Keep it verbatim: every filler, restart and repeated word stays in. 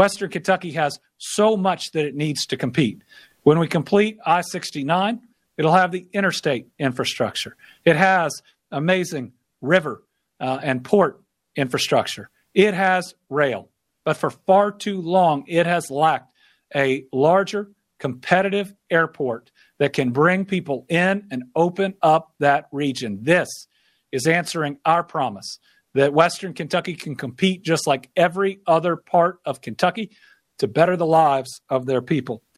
Western Kentucky has so much that it needs to compete. When we complete I sixty-nine, it'll have the interstate infrastructure. It has amazing river uh, and port infrastructure. It has rail. But for far too long, it has lacked a larger, competitive airport that can bring people in and open up that region. This is answering our promise that Western Kentucky can compete just like every other part of Kentucky to better the lives of their people.